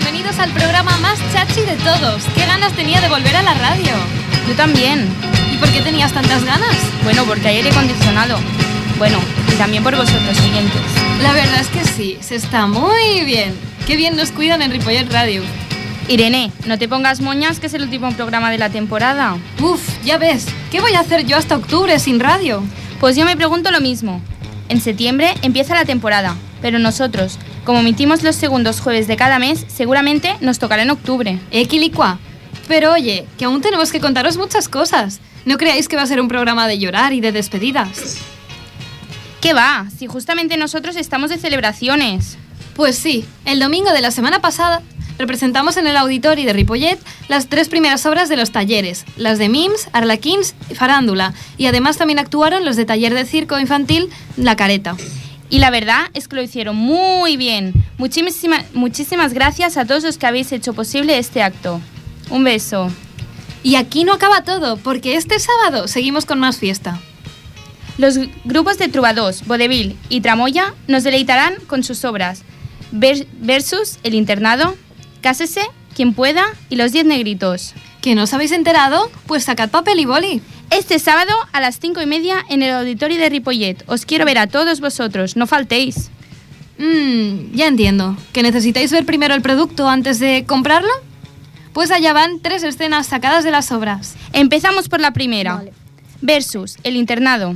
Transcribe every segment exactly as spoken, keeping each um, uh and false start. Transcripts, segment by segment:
bienvenidos al programa más chachi de todos. ¿Qué ganas tenía de volver a la radio? Yo también. ¿Y por qué tenías tantas ganas? Bueno, porque hay aire acondicionado. Bueno, y también por vosotros, oyentes. La verdad es que sí, se está muy bien. Qué bien nos cuidan en Ripollet Radio. Irene, no te pongas moñas, que es el último programa de la temporada. Uf, ya ves, ¿qué voy a hacer yo hasta octubre sin radio? Pues yo me pregunto lo mismo. En septiembre empieza la temporada, pero nosotros, como emitimos los segundos jueves de cada mes, seguramente nos tocará en octubre. Equilicua. Pero oye, que aún tenemos que contaros muchas cosas. No creáis que va a ser un programa de llorar y de despedidas. ¿Qué va? Si justamente nosotros estamos de celebraciones. Pues sí, el domingo de la semana pasada representamos en el Auditori de Ripollet las tres primeras obras de los talleres, las de Mims, Arlequins y Farándula, y además también actuaron los de taller de circo infantil La Careta. Y la verdad es que lo hicieron muy bien. Muchísima, muchísimas gracias a todos los que habéis hecho posible este acto. Un beso. Y aquí no acaba todo, porque este sábado seguimos con más fiesta. Los grupos de Trubadors, Vodevil y Tramoya nos deleitarán con sus obras Ver- Versus, El Internado, Cásese, Quien Pueda y Los Diez Negritos. ¿Que no os habéis enterado? Pues sacad papel y boli. Este sábado a las cinco y media en el Auditorio de Ripollet. Os quiero ver a todos vosotros, no faltéis. Mmm, ya entiendo. ¿Que necesitáis ver primero el producto antes de comprarlo? Pues allá van tres escenas sacadas de las obras. Empezamos por la primera. Vale. Versus, El Internado.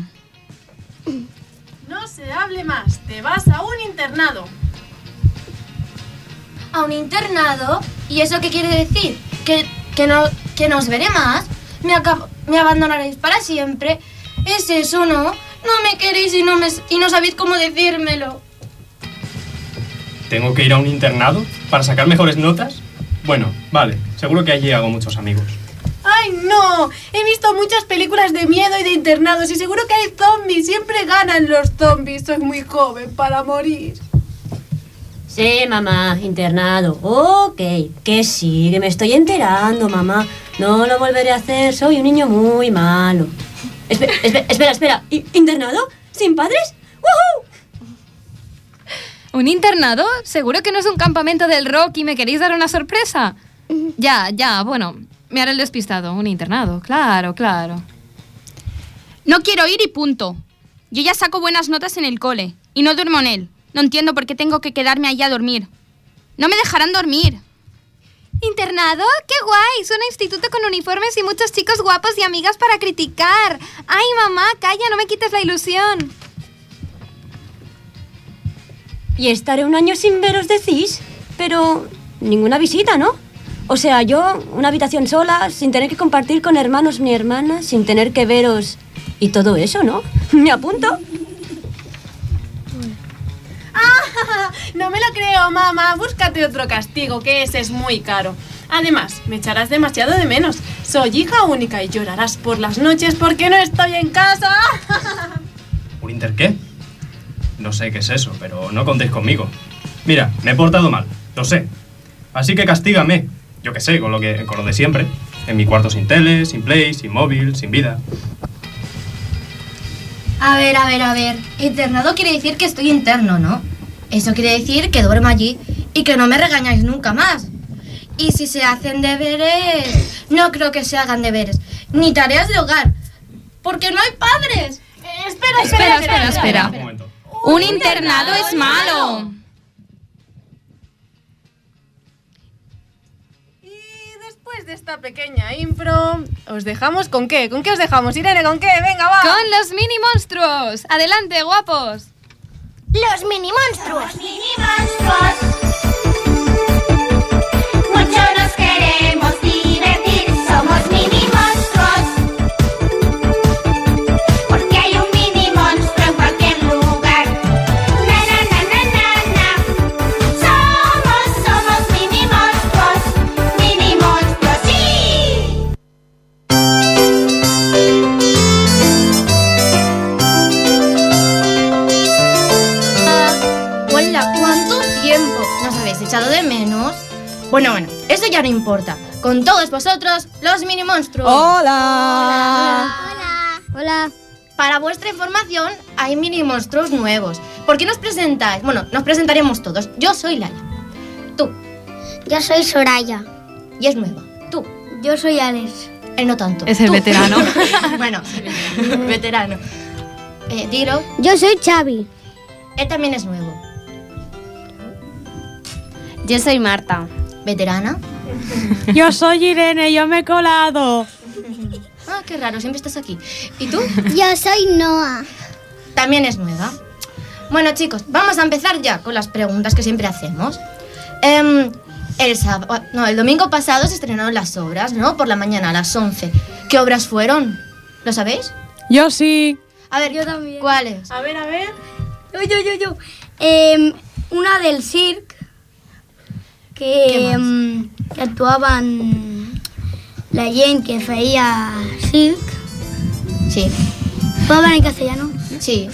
No se hable más, te vas a un internado. ¿A un internado? ¿Y eso qué quiere decir? ¿Que, que, no, que no os veré más? ¿Me, acab- ¿Me abandonaréis para siempre? ¿Es eso, no? No me queréis y no, me, y no sabéis cómo decírmelo. ¿Tengo que ir a un internado para sacar mejores notas? Bueno, vale, seguro que allí hago muchos amigos. ¡Ay, no! He visto muchas películas de miedo y de internados y seguro que hay zombies. Siempre ganan los zombies. Soy muy joven para morir. Sí, mamá, internado. Ok, que sí, que me estoy enterando, mamá. No lo volveré a hacer, soy un niño muy malo. Espera, espera, espera, espera. ¿Internado? ¿Sin padres? ¡Woohoo! ¿Un internado? ¿Seguro que no es un campamento del rock y me queréis dar una sorpresa? Ya, ya, bueno, me haré el despistado. Un internado, claro, claro. No quiero ir y punto. Yo ya saco buenas notas en el cole y no duermo en él. No entiendo por qué tengo que quedarme allá a dormir. No me dejarán dormir. ¿Internado? ¡Qué guay! Es un instituto con uniformes y muchos chicos guapos y amigas para criticar. ¡Ay, mamá, calla, no me quites la ilusión! Y estaré un año sin veros, decís. Pero ninguna visita, ¿no? O sea, yo, una habitación sola, sin tener que compartir con hermanos ni hermanas, sin tener que veros y todo eso, ¿no? ¿Me apunto? ¡Ah! No me lo creo, mamá. Búscate otro castigo, que ese es muy caro. Además, me echarás demasiado de menos. Soy hija única y llorarás por las noches porque no estoy en casa. ¿Un inter qué? No sé qué es eso, pero no contéis conmigo. Mira, me he portado mal, lo sé. Así que castígame, yo qué sé, con lo, que, con lo de siempre. En mi cuarto sin tele, sin play, sin móvil, sin vida. A ver, a ver, a ver. Internado quiere decir que estoy interno, ¿no? Eso quiere decir que duermo allí y que no me regañáis nunca más. Y si se hacen deberes, no creo que se hagan deberes, ni tareas de hogar, porque no hay padres. Eh, espera, espera, espera, espera. Un momento. Un internado es malo. Y después de esta pequeña impro, ¿os dejamos con qué? ¿Con qué os dejamos, Irene? ¿Con qué? Venga, va. ¡Con los mini monstruos! ¡Adelante, guapos! ¡Los mini monstruos! Los mini monstruos. Mucho nos queremos divertir. Somos mini monstruos. Porque hay un mini monstruo en cualquier lugar. Na na na na na na. Somos, somos mini monstruos. Mini monstruos, sí. Hola, ¿cuánto tiempo? ¿Nos habéis echado de menos? Bueno, bueno, eso ya no importa. Con todos vosotros, los mini monstruos. ¡Hola! Hola. Hola. Para vuestra información, hay mini monstruos nuevos. ¿Por qué nos presentáis? Bueno, nos presentaremos todos. Yo soy Lala. Tú. Yo soy Soraya. Y es nueva. Tú. Yo soy Alex. Él no tanto. Es el Tú. veterano. Bueno, veterano. Eh, Dilo. Yo soy Xavi. Él también es nuevo. Yo soy Marta. Veterana. Yo soy Irene, yo me he colado. Ah, qué raro, siempre estás aquí. ¿Y tú? Yo soy Noah. También es nueva. Bueno, chicos, vamos a empezar ya con las preguntas que siempre hacemos. Em, el sábado, no, el domingo pasado se estrenaron las obras, ¿no? Por la mañana a las once. ¿Qué obras fueron? ¿Lo sabéis? Yo sí. A ver, Yo también. ¿cuáles? A ver, a ver. Yo, yo, yo, yo. Em, una del circ ¿Qué que, más? em, que actuaban la gent que feia circ. Sí. ¿Puedo hablar en castellano? Sí.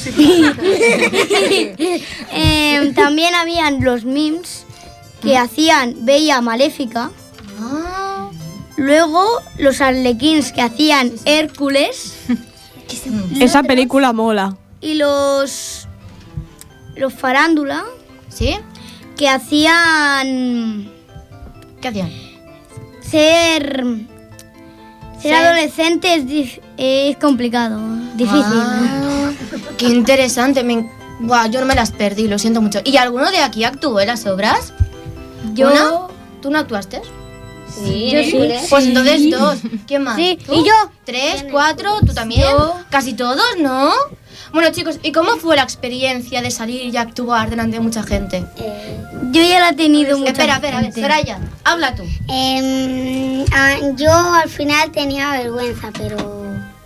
Em, también habían los mims que hacían Bella Maléfica. Ah, Luego los arlequins que hacían Hércules. Esa película mola. Y los los farándula ¿sí? que hacían ¿Qué hacían? ser ser Ser- adolescente es, dif- es complicado, difícil. Ah, qué interesante. Me... en- Buah, yo no me las perdí, lo siento mucho. ¿Y alguno de aquí actuó en las obras? Yo ¿Una? ¿Tú no actuaste? sí, yo sí. Pues entonces dos. ¿Quién más? Sí, ¿Tú? y yo. ¿Tres? ¿Cuatro? ¿Tú también? Yo. Casi todos, ¿no? Bueno, chicos, ¿y cómo fue la experiencia de salir y actuar delante de mucha gente? Yo ya la he tenido mucha espera, espera, a ver, gente. Soraya, habla tú. Em, ah, yo al final tenía vergüenza, pero,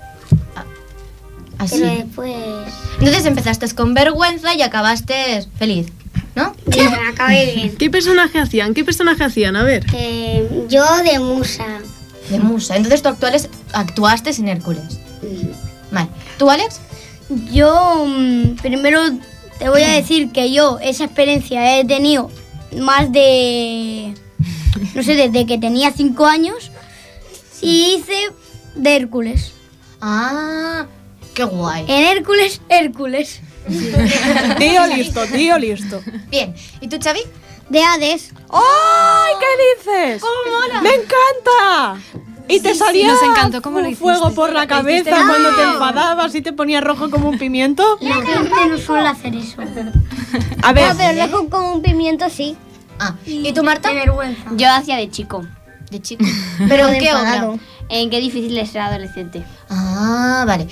Así. pero después Entonces empezaste con vergüenza y acabaste feliz, ¿no? me acabé bien. ¿Qué personaje hacían? ¿Qué personaje hacían? A ver. Em, yo de musa. De musa. Entonces tú actuales, actuaste en Hércules. Vale. ¿Tú, Alex? Yo mm, primero te voy a decir que yo esa experiencia he tenido más de, no sé, desde que tenía cinco años y hice de Hércules. Ah, qué guay. En Hércules, Hércules. Tío listo, tío listo. Bien. ¿Y tú, Xavi? De Hades. ¡Ay, qué dices! ¡Cómo mola! ¡Me encanta! Y te Sí, salía sí, nos encantó cómo lo un fuego hiciste. por la cabeza cuando te enfadabas y te ponías rojo como un pimiento. La gente no suele hacer eso. A ver, pero rojo como un pimiento sí. Ah, ¿y tú, Marta? De vergüenza. Yo hacía de chico. De chico. ¿Pero en qué enfadado. obra? En qué difícil es ser adolescente. Ah, vale.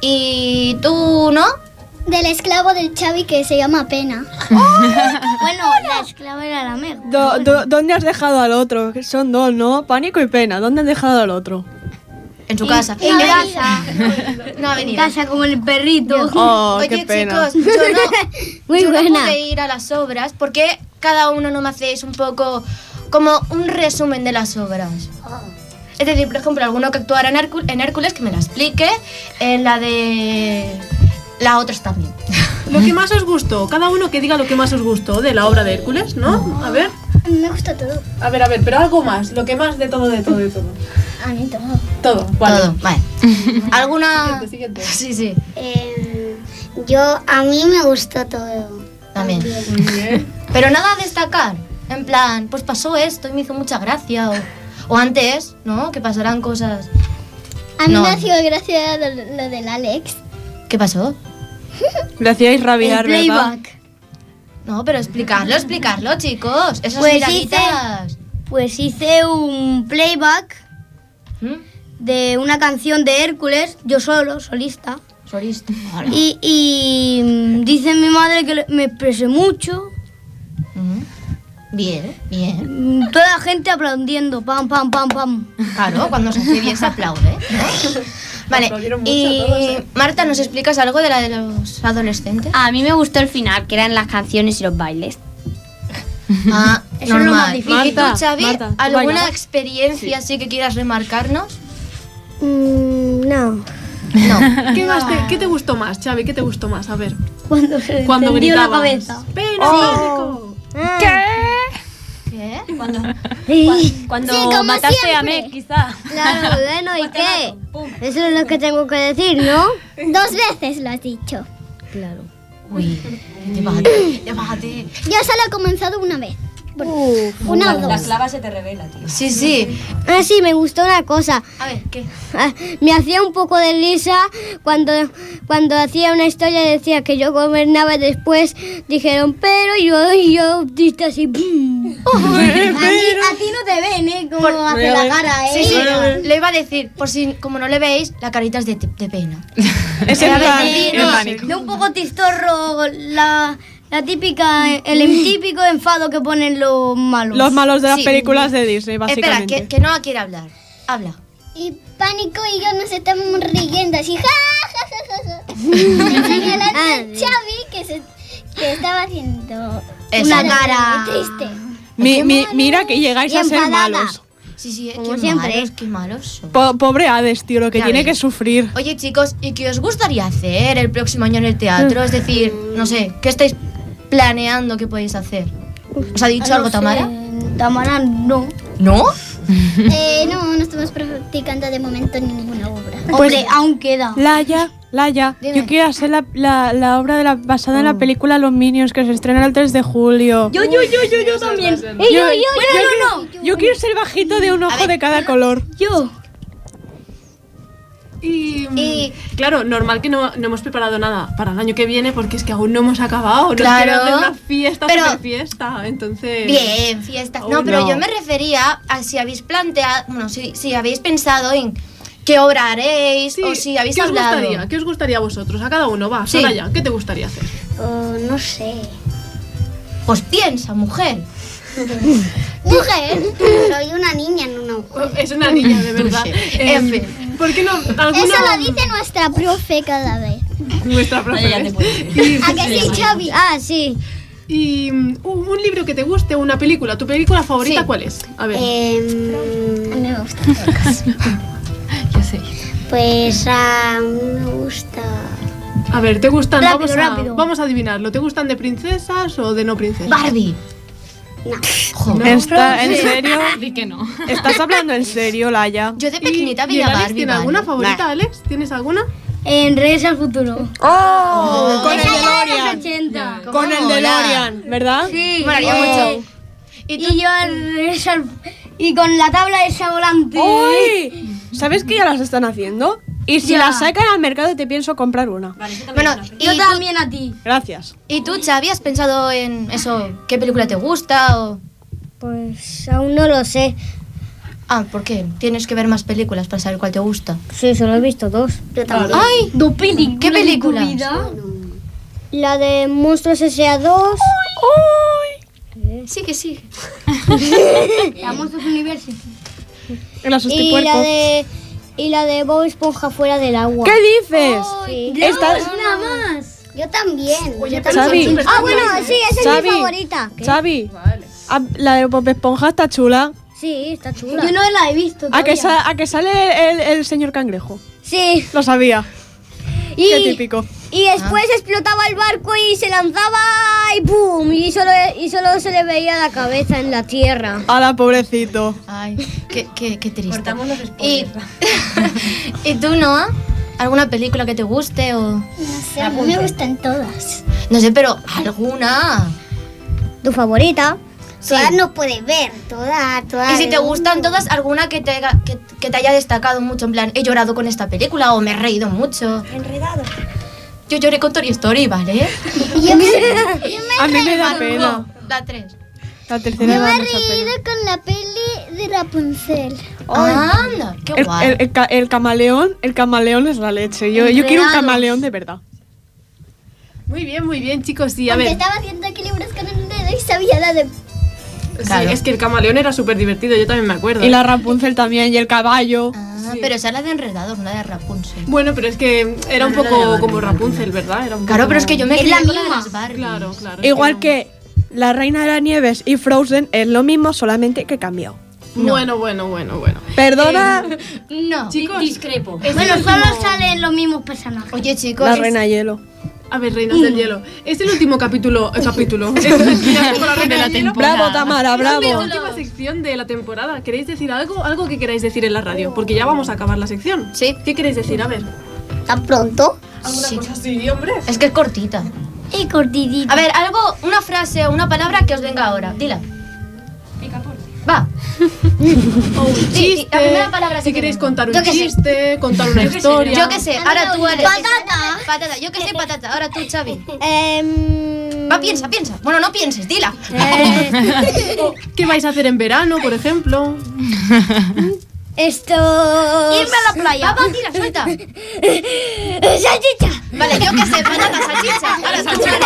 ¿Y tú, no? Del esclavo del Xavi que se llama Pena. Bueno, la esclava era la Meg. do- do- ¿dónde has dejado al otro? Que son dos, ¿no? Pánico y pena. ¿Dónde has dejado al otro? En su casa. En casa. No ha En venido. casa como el perrito. Oh, Oye, qué pena. chicos, yo no, Muy yo no buena. pude ir a las obras. ¿Por qué cada uno no me hacéis un poco como un resumen de las obras? Es decir, por ejemplo, alguno que actuara en, Hércul- en Hércules, que me la explique. En la de... La otras también. Lo que más os gustó. Cada uno que diga lo que más os gustó de la obra de Hércules, ¿no? A ver. Me gusta todo. A ver, a ver, pero algo más. Lo que más de todo, de todo, de todo. A mí todo. Todo, vale. Todo, vale. ¿Alguna...? Siguiente, siguiente. Sí, sí, Em, yo, a mí me gustó todo. también. Muy bien. Pero nada a destacar. En plan, pues pasó esto y me hizo mucha gracia. O, o antes, ¿no? Que pasarán cosas. A mí No. me ha sido gracia lo, lo del Alex. ¿Qué pasó? Le hacíais rabiar, el ¿verdad? playback. No, pero explicarlo, explicarlo, chicos. Esas Pues miraditas. Pues hice un playback ¿Mm? de una canción de Hércules, yo solo, solista. Solista. Y, y mm, dice mi madre que le- me expresé mucho. Mm. Bien, bien. Mm, Toda la gente aplaudiendo, pam, pam, pam, pam. Claro, cuando se hace bien se aplaude. ¿no? Vale, Aplaudieron mucho y todos, ¿eh? Marta, ¿nos explicas algo de la de los adolescentes? A mí me gustó el final, que eran las canciones y los bailes. Ah, Eso es lo más normal. difícil. ¿Y tú, Marta, Xavi, Marta, ¿tú alguna bailabas? experiencia así que quieras remarcarnos? Mm, no. No. ¿Qué, más te, ¿Qué te gustó más, Xavi? ¿Qué te gustó más? A ver. Cuando se le Cuando encendió la gritabas. cabeza. ¡Pena, pánico! ¿Qué? Cuando, Sí. cuando Sí, como mataste a siempre. Meg, quizá. Claro, bueno, ¿y qué? Eso es lo que tengo que decir, ¿no? Dos veces lo has dicho. Claro. Uy, ya bájate, ya bájate. Ya solo he comenzado una vez. Una o La dos. clava se te revela, tío. Sí, sí. Ah, sí, me gustó una cosa. A ver, ¿qué? Ah, me hacía un poco de risa cuando, cuando hacía una historia y decía que yo gobernaba y después dijeron, pero yo, y yo, diste así, ¡pum! a, ti, a ti no te ven, ¿eh? Como hace la cara, ¿eh? Sí, sí, le iba a decir, por si como no le veis, la carita es de, de pena. Es en A ver, plan, sí, en no, pánico. De un poco tistorro, la, la típica, el típico enfado que ponen los malos. Los malos de las Sí. películas de Disney, Espera, básicamente. que, que no quiere hablar. Habla. Y Pánico y yo nos estamos riendo así, ja, ja, ja, ja, ja. Señalando a Xavi que, se, que estaba haciendo Eso. una cara triste. Mi- Qué mi- malo. mira que llegáis Y a ser enfadada. malos. Sí, sí, Como qué siempre. malos, qué malos son. Po- pobre Hades, tío, lo que Ya tiene ves. que sufrir. Oye, chicos, ¿y qué os gustaría hacer el próximo año en el teatro? Es decir, no sé, ¿qué estáis planeando que podéis hacer? ¿Os ha dicho algo, Tamara? Tamara, no. ¿No? Eh, no, no estamos practicando de momento ninguna obra. Pues- Hombre, aún queda. Laya, Laya, Dime. yo quiero hacer la, la, la obra de la, basada en la película Los Minions que se estrena el tres de julio. Yo, yo, yo, yo, yo también. Eh, Yo, yo, yo, yo, yo, quiero- yo quiero ser bajito de un ojo ver. de cada color. yo. Y, mm, Y- claro, normal que no, no hemos preparado nada para el año que viene porque es que aún no hemos acabado. Nos Claro. quiero hacer una fiesta, Pero- super fiesta. Entonces. Bien, fiesta. Aún No, pero no. yo me refería a si habéis planteado, bueno, si, si habéis pensado en qué obra haréis Sí, o si habéis ¿qué os hablado. gustaría? ¿Qué os gustaría a vosotros? A cada uno, va, Sí. Soraya, ¿qué te gustaría hacer? Oh, no sé. Pues piensa, mujer. Mujer, soy una niña, no una mujer. Es una niña, de verdad. Touché. Em, F. ¿Por qué no? ¿Alguna? Eso lo dice nuestra profe cada vez. Nuestra profe. Vaya, ya te ¿ves? puedes ir. Y, ¿A que sí, Xavi? Ah, sí. y, mm, un un libro que te guste, una película. ¿Tu película favorita Sí. cuál es? A ver. Eh, a mí me gusta todas. Yo sé. Pues a mí me gusta... A ver, ¿te gustan? Rápido, vamos, a, rápido. vamos a adivinarlo. ¿Te gustan de princesas o de no princesas? Barbie. No. Joder. ¿Está en serio? Di que no. ¿Estás hablando en serio, Laya? Yo de ¿Y, pequeñita y veía el Alex Barbie. tiene vale. alguna favorita, Alex? ¿Tienes alguna? En Reyes al Futuro. ¡Oh! Con el Esa ya de los DeLorean. ochenta. ¿Cómo Con el mola? DeLorean, ¿verdad? Sí. Molaría eh, mucho. Y, yo en Reyes al- y con la tabla esa volante. ¡Uy! ¿Sabes que ya las están haciendo? Y si Ya. las sacan al mercado te pienso comprar una. Bueno, ¿y Yo tú, también a ti. Gracias. ¿y tú, Xavi, has pensado en eso? ¿Qué película te gusta? O... Pues aún no lo sé. Ah, ¿por qué? Tienes que ver más películas para saber cuál te gusta. Sí, solo he visto dos. Yo también. ¡Ay! ¿Dos películas? ¿Qué películas? La de Monstruos S A dos. Sí que sí. La Monstruos University. En las Y la hostipuercos. de... Y la de Bob Esponja fuera del agua. ¿Qué dices? Sí. Estás- nada más. Yo también. Oye, Yo pero también. Xavi. son Ah, bueno, sí, esa es Xavi. mi favorita. ¿Qué? Xavi, ah, la de Bob Esponja está chula. Sí, está chula. Yo no la he visto ¿A que, todavía. sa- a que sale el, el señor cangrejo? Sí. Lo sabía. Y, Qué típico. y después explotaba el barco y se lanzaba y ¡pum! Y solo, y solo se le veía la cabeza en la tierra. Ala, pobrecito. Ay, qué, qué, qué triste. Cortamos los ¿Y, spoilers. ¿Y tú, Noah? ¿Alguna película que te guste o...? No sé, a mí me gustan todas. No sé, pero alguna. ¿Tu favorita? Sí. Todas no puedes ver, todas, todas. Y si te gustan todas, alguna que te, haga- que, que te haya destacado mucho, en plan, he llorado con esta película o me he reído mucho. Enredado. Yo lloré con Toy Story, ¿vale? Yo me, A mí me da pena. La tres. La tercera da mucha pena. con la peli de Rapunzel. Anda, qué El, guay. el- el ca- el camaleón, el camaleón es la leche. Yo, yo quiero un Enredados. camaleón de verdad. Muy bien, muy bien, chicos. Y a Aunque ver, estaba haciendo equilibrios con el dedo y sabía la de... sí, Claro. es que el camaleón era súper divertido, yo también me acuerdo. Y la Rapunzel también, y el caballo. Ah, pero esa es la de Enredados, no la de Rapunzel. Bueno, pero es que era un No, no, poco no, no, como no, Rapunzel, ¿verdad? Era un Claro, poco- pero es que yo me Es crié la con la de misma. las Barbies. Claro, claro. es Igual no- que La Reina de las Nieves y Frozen es lo mismo, solamente que cambió. No. Bueno, bueno, bueno, bueno. Perdona, No. Chicos, Discrepo. es Bueno, el solo último- salen los mismos personajes. Oye, chicos. la es- Reina Hielo. A ver, Reinas del Hielo. Es el último capítulo. El capítulo. Es, es- ya tengo la Reina del Hielo. Bravo, Tamara, Es la bravo. última sección de la temporada. ¿Queréis decir algo? Algo que queráis decir en la radio. Porque ya vamos a acabar la sección. Sí. ¿Qué queréis decir? A ver. ¿Tan pronto? ¿Alguna Sí. cosa así, hombre? Es que es cortita. Y cortidito. A ver, algo, una frase o una palabra que os venga ahora. Dila. O un Sí, chiste. la primera palabra si que queréis tenemos. contar Yo un qué sé. chiste, contar una historia. Yo qué sé, ahora tú eres. Patata. Patata, yo qué sé, patata. Ahora tú, Xavi. Em, Va, piensa, piensa. Bueno, no pienses, dila. eh, O, ¿qué vais a hacer en verano, por ejemplo? esto... Irme a la playa. Va, va, tira, suelta. Salchicha. Vale, yo qué sé, patata, salchicha. Ahora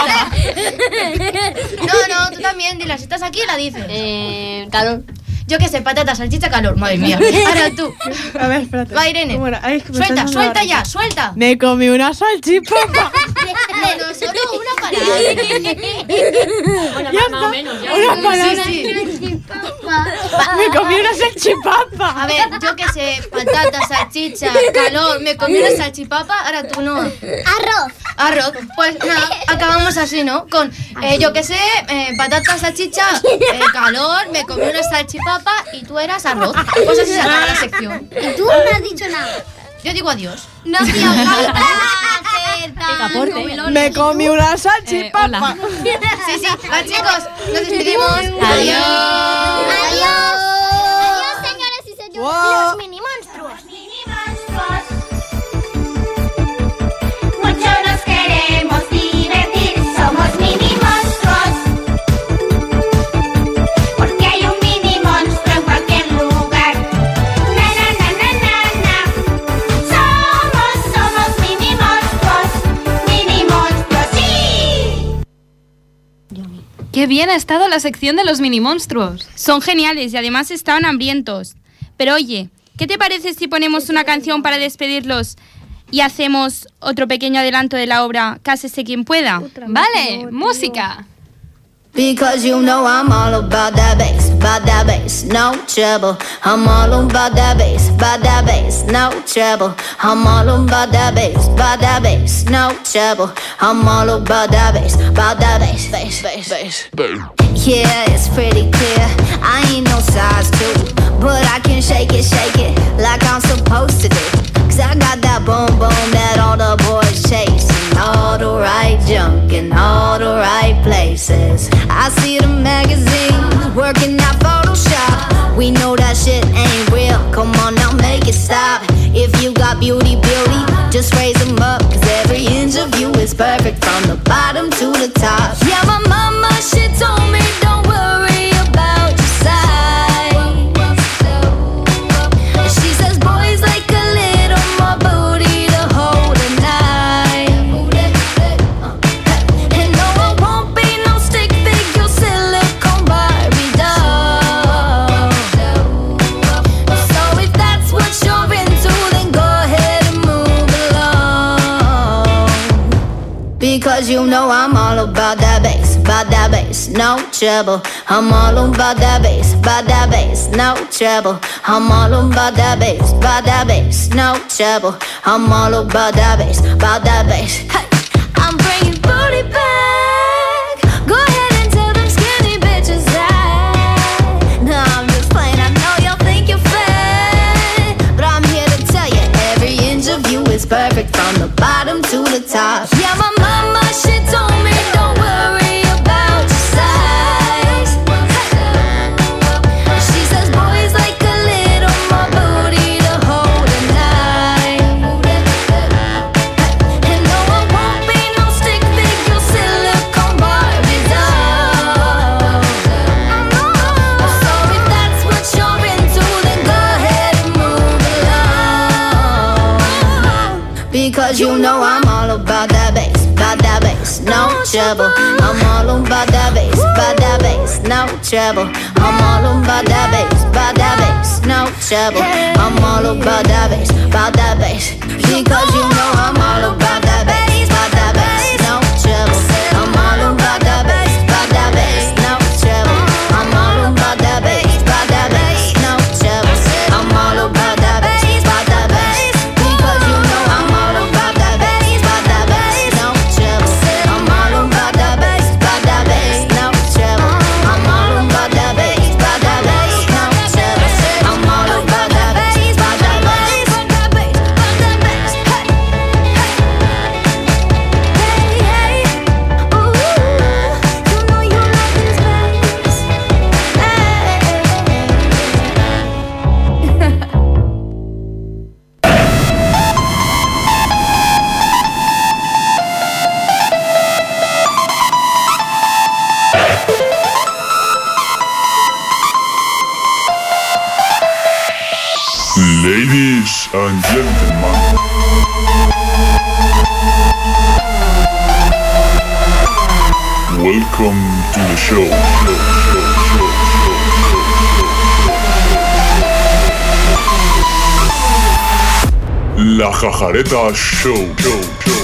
tú. No, no, tú también, dila. Si estás aquí, la dices. Eh, calor. Yo qué sé, patata, salchicha, calor. Madre mía. Ahora tú. A ver, espérate. Va, Irene. ¿Cómo era? Ay, es que me Suelta, está dando suelta la ya, risa. suelta. Me comí una salchipapa. No, no, solo una palabra. Bueno, Ya más, más o está. menos. Ya. Una palabra. Sí, sí. Me comí una salchipapa. A ver, yo qué sé, patata, salchicha, calor, me comí una salchipapa, ahora tú no. Arroz. Arroz, pues nada, acabamos así, ¿no? Con, eh, yo qué sé, eh, patata, salchicha, eh, calor, me comí una salchipapa y tú eras arroz. Pues así se acaba la sección. Y tú no has dicho nada. Yo digo adiós. No, tío, Picaporte. Me comí una Eh, salchipapa. hola. Sí, sí, va chicos, nos despedimos. Adiós. Adiós. Adiós, señores y señores. Wow. Los mini monstruos. Mini monstruos. Mucho nos queremos divertir, somos mini monstruos. Porque hay un mini monstruo en cualquier lugar. Na na na na na na. Somos, somos mini monstruos. Mini monstruos, sí. Qué bien ha estado la sección de los mini monstruos. Son geniales y además estaban hambrientos. Pero oye, ¿qué te parece si ponemos una canción para despedirlos y hacemos otro pequeño adelanto de la obra Cásese quien pueda? Vale, música. Because you know I'm all about that bass, about that bass, no trouble. I'm all about that bass, about that bass, no trouble. I'm all about that bass, about that bass, no trouble. I'm all about that bass, about that bass, bass, bass, bass. Yeah, it's pretty clear. I ain't no size two, but I can shake it, shake it like I'm supposed to do. Cause I got that boom boom that all the boys chase. All the right junk in all the right places. I see the magazines working out Photoshop. We know that shit ain't real. Come on now, make it stop. If you got beauty, beauty, just raise them up. Cause every inch of you is perfect from the bottom to the top. Yeah, my mama, she told me don't worry about your size. She says boys like a little more booty to hold a knife. And no, I won't be no stick figure silicone Barbie doll. So if that's what you're into, then go ahead and move along. Because you know I'm all about that bass, about that bass, no trouble. I'm all about that bass, about that bass, no trouble. I'm all about that bass, about that bass, no trouble. I'm all about that bass, about that bass. Hey, I'm bringing booty back. Go ahead and tell them skinny bitches that. No, I'm just playing. I know y'all think you're fat, but I'm here to tell you every inch of you is perfect from the bottom to the top. Yeah, my mama, she told me don't worry about your size. She says boys like a little more booty to hold a knife. And no, I won't be no stick figure silicone Barbie doll. So if that's what you're into, then go ahead and move along. Because you know I'm all about that bass, about that bass, no trouble. I'm all about that bass, about that bass, no trouble. I'm all about that bass, about that bass, no trouble. I'm all about that bass, about that bass. Because you know I'm all about that bass, about that bass, no trouble. I'm all about that bass, about that bass, no trouble. I'm all about that bass, about that bass, no trouble. I'm all about that bass, about that bass. Because you know I'm all about that bass, about that bass, no trouble. I'm all about that bass, about that bass, no trouble. I'm all about that bass, about that bass, no trouble. I'm all about that bass, about that bass, about that bass, about that bass. Hey. Ladies and gentlemen, welcome to the show. La Jajareta Show. show, show.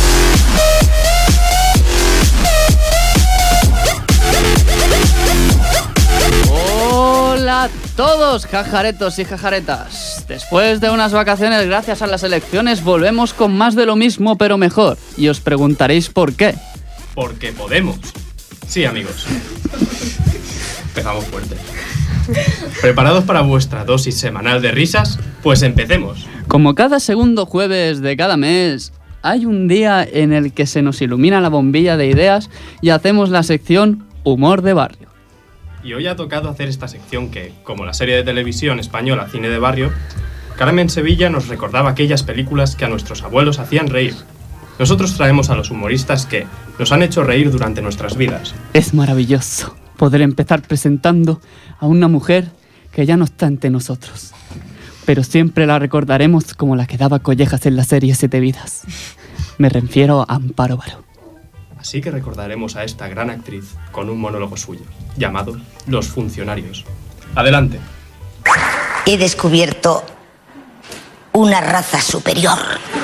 Hola a todos, jajaretos y jajaretas. Después de unas vacaciones gracias a las elecciones volvemos con más de lo mismo pero mejor. Y os preguntaréis por qué. Porque podemos. Sí, amigos. Empezamos fuerte. ¿Preparados para vuestra dosis semanal de risas? Pues empecemos. Como cada segundo jueves de cada mes, hay un día en el que se nos ilumina la bombilla de ideas y hacemos la sección Humor de Barrio. Y hoy ha tocado hacer esta sección que, como la serie de televisión española Cine de Barrio, Carmen Sevilla nos recordaba aquellas películas que a nuestros abuelos hacían reír. Nosotros traemos a los humoristas que nos han hecho reír durante nuestras vidas. Es maravilloso poder empezar presentando a una mujer que ya no está entre nosotros, pero siempre la recordaremos como la que daba collejas en la serie Siete Vidas. Me refiero a Amparo Baró. Así que recordaremos a esta gran actriz con un monólogo suyo, llamado Los Funcionarios. Adelante. He descubierto una raza superior.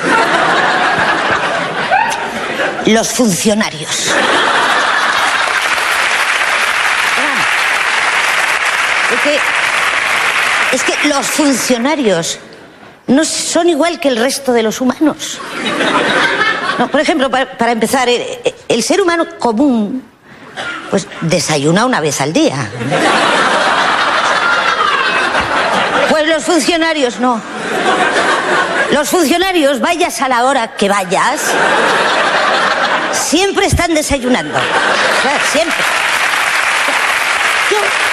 Los funcionarios. Es que, es que los funcionarios no son igual que el resto de los humanos. No, por ejemplo, para, para empezar, el, el ser humano común, pues desayuna una vez al día. Pues los funcionarios no. Los funcionarios, vayas a la hora que vayas, siempre están desayunando. O sea, siempre. Yo,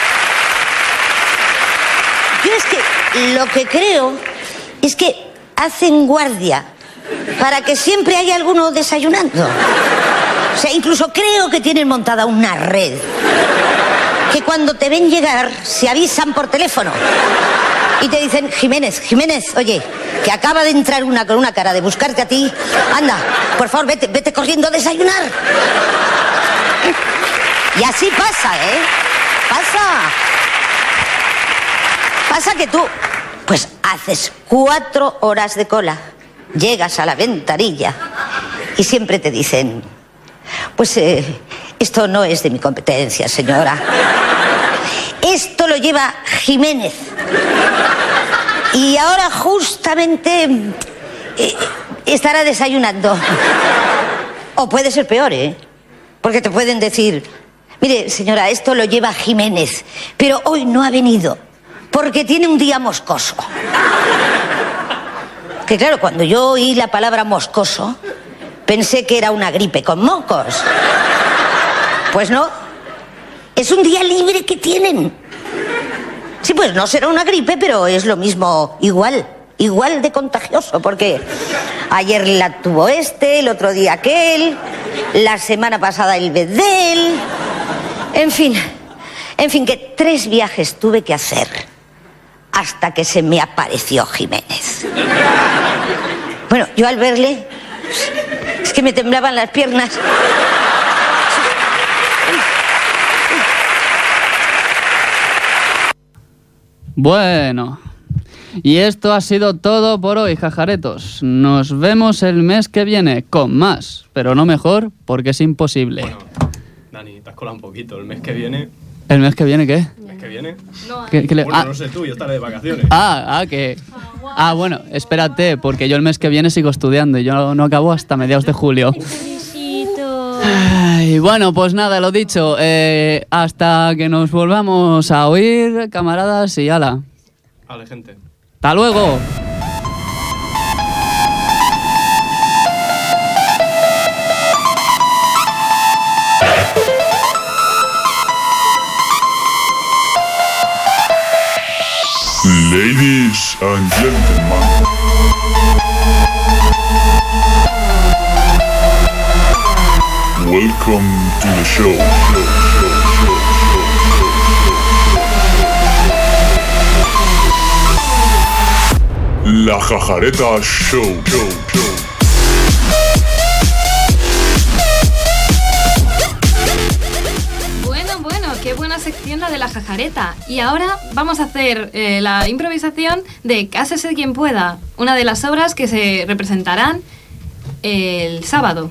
yo es que lo que creo es que hacen guardia para que siempre haya alguno desayunando. O sea, incluso creo que tienen montada una red que cuando te ven llegar se avisan por teléfono y te dicen: Jiménez, Jiménez, oye, que acaba de entrar una con una cara de buscarte a ti. Anda, por favor, vete, vete corriendo a desayunar. Y así pasa, ¿eh? Pasa. Pasa que tú, pues, haces cuatro horas de cola, llegas a la ventanilla y siempre te dicen: pues eh, esto no es de mi competencia, señora. Esto lo lleva Jiménez. Y ahora justamente eh, estará desayunando. O puede ser peor, ¿eh? Porque te pueden decir: mire, señora, esto lo lleva Jiménez, pero hoy no ha venido porque tiene un día moscoso. Que claro, cuando yo oí la palabra moscoso, pensé que era una gripe con mocos. Pues no, es un día libre que tienen. Sí, pues no será una gripe, pero es lo mismo, igual, igual de contagioso, porque ayer la tuvo este, el otro día aquel, la semana pasada el vez de él. En fin, en fin, que tres viajes tuve que hacer hasta que se me apareció Jiménez. Bueno, yo al verle, es que me temblaban las piernas. Bueno, y esto ha sido todo por hoy, jajaretos. Nos vemos el mes que viene con más, pero no mejor, porque es imposible. Bueno, Dani, te has colado un poquito. El mes que viene... ¿El mes que viene qué? ¿El mes que viene? ¿Qué- qué le- Bueno, ah. no sé tú, yo estaré de vacaciones. Ah, ah, que... Ah, bueno, espérate, porque yo el mes que viene sigo estudiando y yo no, no acabo hasta mediados de julio. Ay, bueno, pues nada, lo dicho, eh, hasta que nos volvamos a oír, camaradas, y ala. Vale, gente. ¡Hasta luego! Ladies and gentlemen, welcome to the show. La Jajareta Show. Show, show. Bueno, bueno, qué buena sección la de la jajareta. Y ahora vamos a hacer eh, la improvisación de Cásese quien pueda, una de las obras que se representarán el sábado.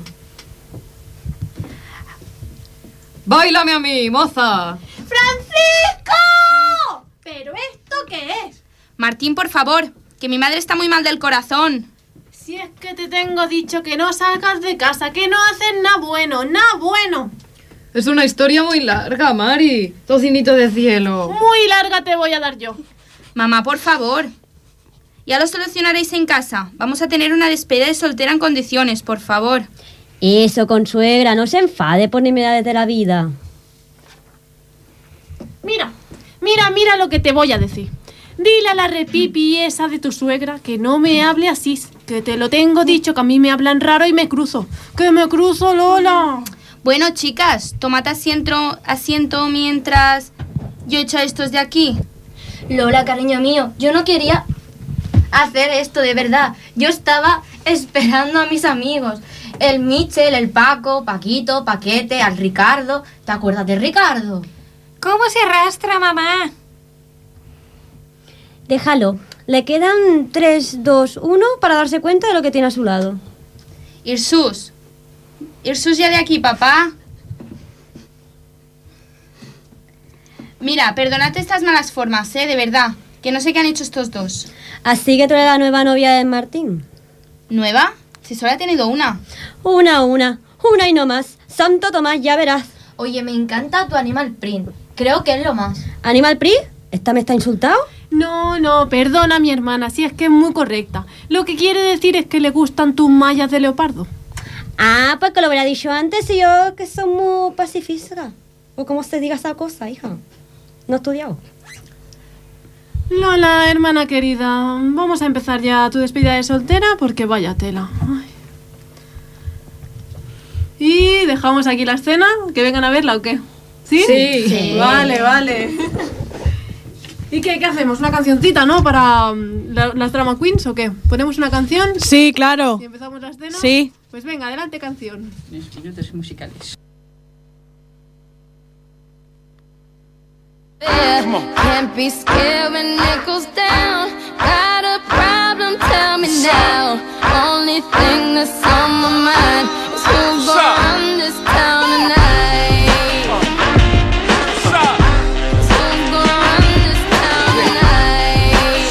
¡Báilame a mí, moza! ¡Francisco! ¿Pero esto qué es? Martín, por favor, que mi madre está muy mal del corazón. Si es que te tengo dicho que no salgas de casa, que no haces nada bueno, nada bueno. Es una historia muy larga, Mari. Tocinito de cielo. Muy larga te voy a dar yo. Mamá, por favor. Ya lo solucionaréis en casa. Vamos a tener una despedida de soltera en condiciones, por favor. Eso, consuegra, no se enfade por nimiedades de la vida. Mira, mira, mira lo que te voy a decir. Dile a la repipi esa de tu suegra que no me hable así, que te lo tengo dicho, que a mí me hablan raro y me cruzo. ¡Que me cruzo, Lola! Bueno, chicas, tomad asiento, asiento mientras yo echo a estos de aquí. Lola, cariño mío, yo no quería hacer esto de verdad. Yo estaba esperando a mis amigos. El Michel, el Paco, Paquito, Paquete, al Ricardo. ¿Te acuerdas de Ricardo? ¿Cómo se arrastra, mamá? Déjalo. Le quedan tres, dos, uno para darse cuenta de lo que tiene a su lado. Irsus. Irsus ya de aquí, papá. Mira, perdonad estas malas formas, ¿eh? De verdad. Que no sé qué han hecho estos dos. Así que tú eres la nueva novia de Martín. ¿Nueva? Si solo ha tenido una. Una, una. Una y no más. Santo Tomás, ya verás. Oye, me encanta tu Animal Print. Creo que es lo más. ¿Animal Print? ¿Esta me está insultado? No, no, perdona mi hermana, si es que es muy correcta. Lo que quiere decir es que le gustan tus mallas de leopardo. Ah, pues que lo hubiera dicho antes y yo que soy muy pacifista. O como se diga esa cosa, hija. No he estudiado. Lola, hermana querida, vamos a empezar ya tu despedida de soltera porque vaya tela. Ay. Y dejamos aquí la escena, que vengan a verla o qué. ¿Sí? Sí. Sí. Vale, vale. ¿Y qué, qué hacemos? ¿Una cancioncita, no? ¿Para um, la, las drama queens o qué? ¿Ponemos una canción? Sí, claro. ¿Y empezamos la escena? Sí. Pues venga, adelante canción. Minutos musicales. Can't be scared when it goes down. Got a problem, tell me now. Only thing that's on my mind is who's gonna run this town tonight. Who's gonna run this town tonight?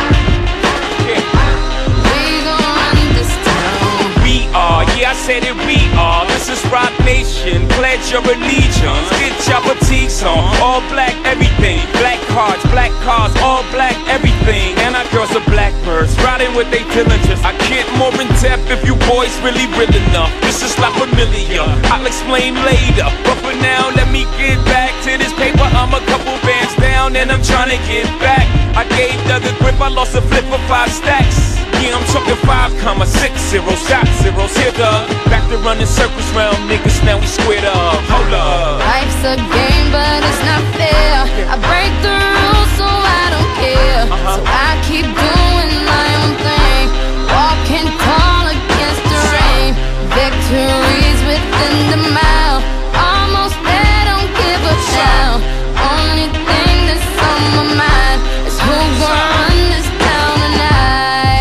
We gonna run this town. We are, yeah, I said it, we are. This is Rock Nation, pledge your allegiance. Get your boutiques on, all black everything. Black cards, black cars, all black everything. And our girls are blackbirds, riding with they diligence. I get more in depth if you boys really real enough. This is La Familia, I'll explain later. But for now, let me get back to this paper. I'm a couple bands down and I'm trying to get back. I gave the other grip, I lost a flip for five stacks. Yeah, I'm talking five comma six zero, shot zeros, hit up. Back to running circles round niggas, now we squared up. Hold up. Life's a game, but it's not fair. I break the rules, so I don't care. So I keep doing my own thing, walking tall against the rain. Victories within the mile, almost there, don't give a damn. Only thing that's on my mind is who's gonna run this town tonight.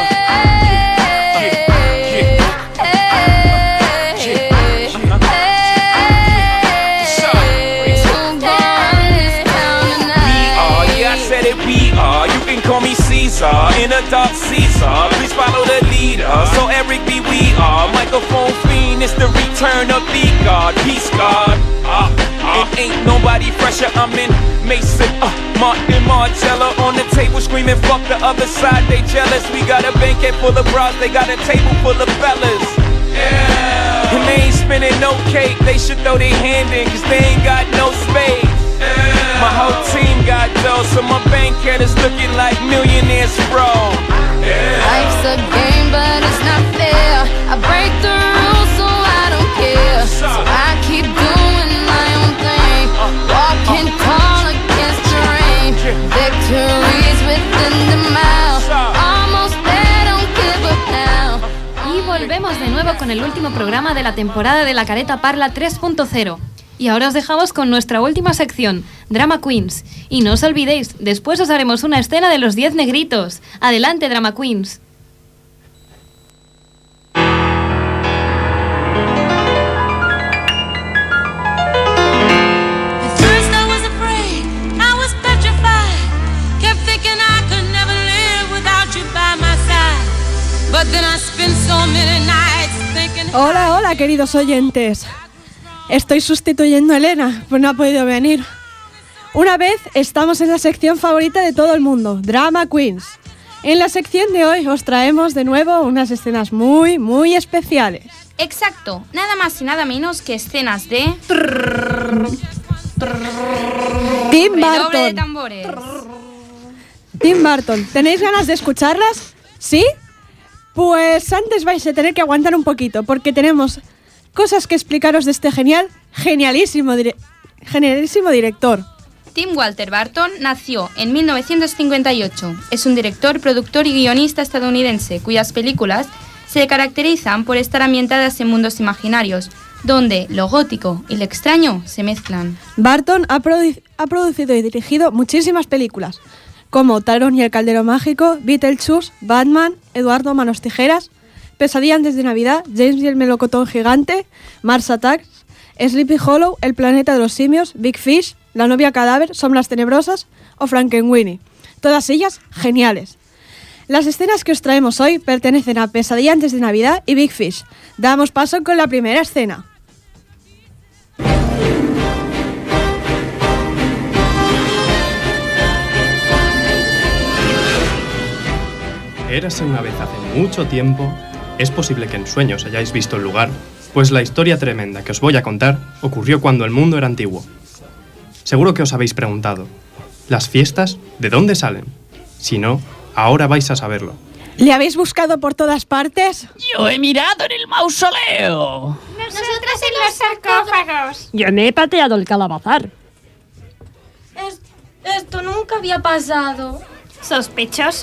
Call me Caesar, in a dark Caesar. Please follow the leader. So Eric B, we are microphone fiend. It's the return of the God, peace God. Uh, uh, it ain't nobody fresher. I'm in Mason, uh, Martin Margiela on the table screaming, fuck the other side. They jealous. We got a banquet full of bras. They got a table full of fellas. Yeah. And they ain't spinning no cake. They should throw their hand in, cause they ain't got no space. My whole team got dough, so my bank account is looking like millionaires, bro. Yeah. Life's a game, but it's not fair. I break the rules, so I don't care. So I keep doing my own thing, walking tall against the rain. Victories within the mile, almost nuevo con el último programa de la temporada de La Careta Parla tres punto cero. Y ahora os dejamos con nuestra última sección, Drama Queens. Y no os olvidéis, después os haremos una escena de los diez negritos. Adelante, Drama Queens. Hola, hola, queridos oyentes. Estoy sustituyendo a Elena, pues no ha podido venir. Una vez estamos en la sección favorita de todo el mundo, Drama Queens. En la sección de hoy os traemos de nuevo unas escenas muy, muy especiales. Exacto, nada más y nada menos que escenas de... Tim Redoble Burton. de tambores. Tim Burton, ¿tenéis ganas de escucharlas? ¿Sí? Pues antes vais a tener que aguantar un poquito, porque tenemos cosas que explicaros de este genial, genialísimo, dire- genialísimo director. Tim Walter Burton nació en mil novecientos cincuenta y ocho. Es un director, productor y guionista estadounidense cuyas películas se caracterizan por estar ambientadas en mundos imaginarios, donde lo gótico y lo extraño se mezclan. Burton ha, produ- ha producido y dirigido muchísimas películas, como Taron y el Caldero Mágico, Beetlejuice, Batman, Eduardo Manos Tijeras, Pesadilla antes de Navidad, James y el Melocotón Gigante, Mars Attacks, Sleepy Hollow, El Planeta de los Simios, Big Fish, La Novia Cadáver, Sombras Tenebrosas o Frankenweenie. Todas ellas geniales. Las escenas que os traemos hoy pertenecen a Pesadilla antes de Navidad y Big Fish. Damos paso con la primera escena. Érase una vez hace mucho tiempo. Es posible que en sueños hayáis visto el lugar, pues la historia tremenda que os voy a contar ocurrió cuando el mundo era antiguo. Seguro que os habéis preguntado, ¿las fiestas de dónde salen? Si no, ahora vais a saberlo. ¿Le habéis buscado por todas partes? Yo he mirado en el mausoleo. Nosotras en los sarcófagos. Yo me he pateado el calabazar. Es- esto nunca había pasado. Sospechoso.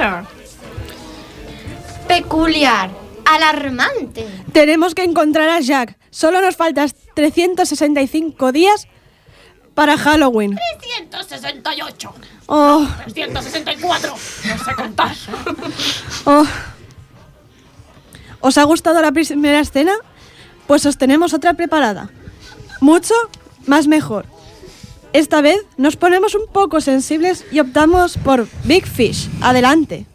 Peculiar. Alarmante. Tenemos que encontrar a Jack. Solo nos faltan trescientos sesenta y cinco días para Halloween. trescientos sesenta y ocho. Oh, trescientos sesenta y cuatro. No sé contar. oh. ¿Os ha gustado la primera escena? Pues os tenemos otra preparada. Mucho más mejor. Esta vez nos ponemos un poco sensibles y optamos por Big Fish. Adelante.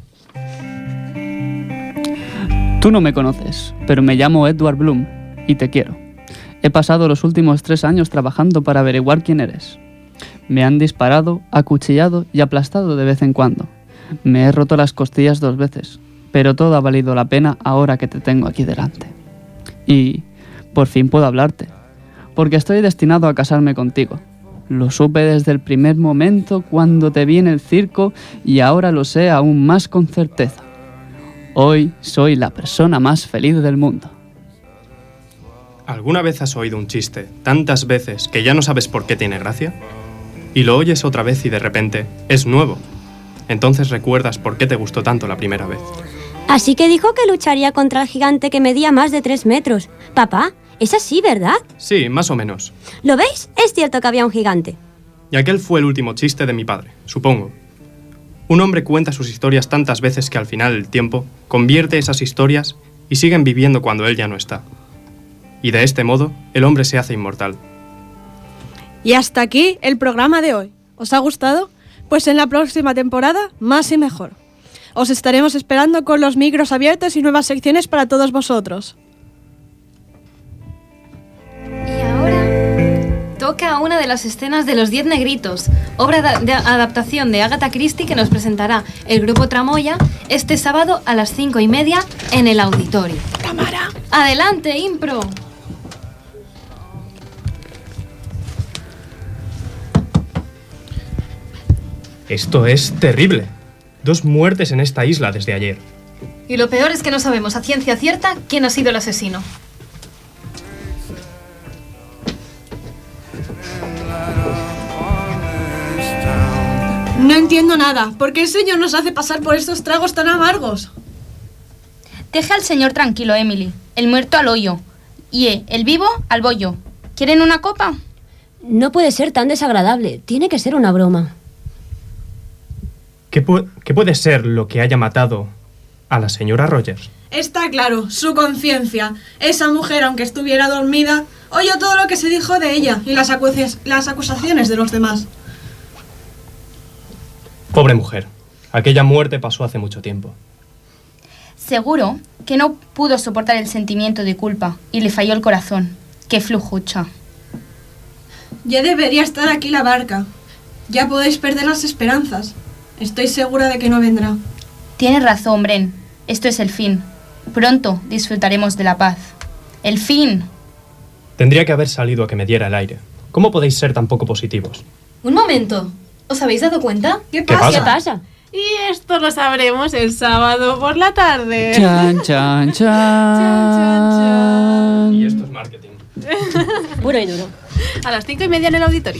Tú no me conoces, pero me llamo Edward Bloom y te quiero. He pasado los últimos tres años trabajando para averiguar quién eres. Me han disparado, acuchillado y aplastado de vez en cuando. Me he roto las costillas dos veces, pero todo ha valido la pena ahora que te tengo aquí delante. Y por fin puedo hablarte, porque estoy destinado a casarme contigo. Lo supe desde el primer momento cuando te vi en el circo y ahora lo sé aún más con certeza. Hoy soy la persona más feliz del mundo. ¿Alguna vez has oído un chiste tantas veces que ya no sabes por qué tiene gracia? Y lo oyes otra vez y de repente es nuevo. Entonces recuerdas por qué te gustó tanto la primera vez. Así que dijo que lucharía contra el gigante que medía más de tres metros. Papá, es así, ¿verdad? Sí, más o menos. ¿Lo veis? Es cierto que había un gigante. Y aquel fue el último chiste de mi padre, supongo. Un hombre cuenta sus historias tantas veces que al final el tiempo convierte esas historias y siguen viviendo cuando él ya no está. Y de este modo, el hombre se hace inmortal. Y hasta aquí el programa de hoy. ¿Os ha gustado? Pues en la próxima temporada, más y mejor. Os estaremos esperando con los micros abiertos y nuevas secciones para todos vosotros. Y ahora toca una de las escenas de Los Diez Negritos, obra de, de adaptación de Agatha Christie que nos presentará el grupo Tramoya este sábado a las cinco y media en el auditorio. ¡Cámara! ¡Adelante, impro! Esto es terrible. Dos muertes en esta isla desde ayer. Y lo peor es que no sabemos a ciencia cierta quién ha sido el asesino. No entiendo nada. ¿Por qué el señor nos hace pasar por estos tragos tan amargos? Deja al señor tranquilo, Emily. El muerto al hoyo. Y eh, el vivo al bollo. ¿Quieren una copa? No puede ser tan desagradable. Tiene que ser una broma. ¿Qué, pu- qué puede ser lo que haya matado a la señora Rogers? Está claro, su conciencia. Esa mujer, aunque estuviera dormida, oyó todo lo que se dijo de ella y las, acuci- las acusaciones de los demás. Pobre mujer. Aquella muerte pasó hace mucho tiempo. Seguro que no pudo soportar el sentimiento de culpa y le falló el corazón. ¡Qué flujucha! Ya debería estar aquí la barca. Ya podéis perder las esperanzas. Estoy segura de que no vendrá. Tienes razón, Bren. Esto es el fin. Pronto disfrutaremos de la paz. ¡El fin! Tendría que haber salido a que me diera el aire. ¿Cómo podéis ser tan poco positivos? Un momento. ¿Os habéis dado cuenta? ¿Qué ¿Qué pasa? ¿Qué pasa? Y esto lo sabremos el sábado por la tarde. Chan, chan, chan. Y esto es marketing. Puro y duro. A las cinco y media en el auditorio.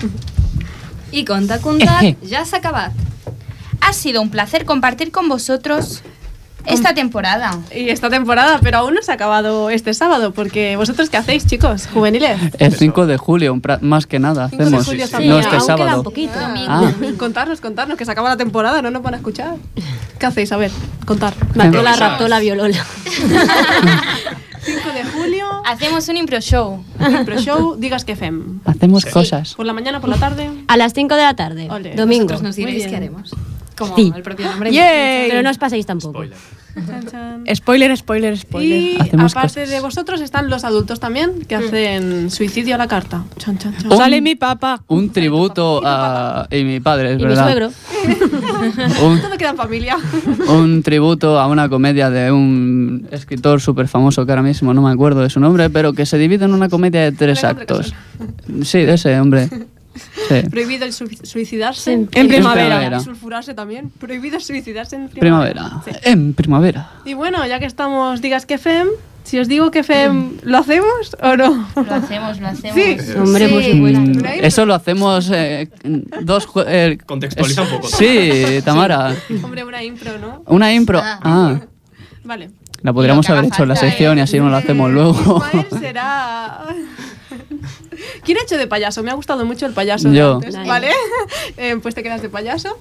I conta contat, ja s'ha acabat. Ha sido un placer compartir con vosotros esta temporada. Y esta temporada, pero aún no se ha acabado este sábado, porque vosotros, ¿qué hacéis, chicos? Juveniles. El cinco de julio, pra- más que nada, cinco de hacemos. julio no también. este Aún sábado. queda un poquito. Ah. Contarnos, contarnos, que se acaba la temporada, no nos van a escuchar. ¿Qué hacéis? A ver, contar. Mató la raptó la violola. cinco de julio. Hacemos un impro show. Impro show, digas que fem. Hacemos cosas. Por la mañana, por la tarde. A las cinco de la tarde. Ole. Domingo. Vosotros nos diréis Muy qué bien. haremos. Como Sí. el propio nombre. ¡Yay! Pero no os paséis tampoco. Chan, chan. Spoiler, spoiler, spoiler. Y Hacemos aparte cosas. de vosotros están los adultos también, que hacen suicidio a la carta. Chan, chan, chan. Un- Sale mi papá. Un tributo a... Y mi padre, es Y mi verdad. suegro. Un, Todo queda en familia. un tributo a una comedia de un escritor súper famoso que ahora mismo no me acuerdo de su nombre, pero que se divide en una comedia de tres Alejandro actos. Sí, de ese hombre. Sí. Prohibido el su- suicidarse. En primavera. primavera. Y sulfurarse también. Prohibido suicidarse en primavera. Primavera. Sí. En primavera. Y bueno, ya que estamos, digas que fem, si os digo que fem, ¿lo hacemos o no? Lo hacemos, lo hacemos. Sí. Hombre, por supuesto. Mm, Una impro. eso lo hacemos eh, dos... jue- eh, Contextualiza es- un poco. Sí, Tamara. Hombre, una impro, ¿no? Una impro. Ah. Ah, Vale. la podríamos que haga haber hecho en la falta, sección y así no la hacemos luego. Ismael será... ¿Quién ha hecho de payaso? Me ha gustado mucho el payaso de Yo. antes, ¿vale? Eh, pues te quedas de payaso.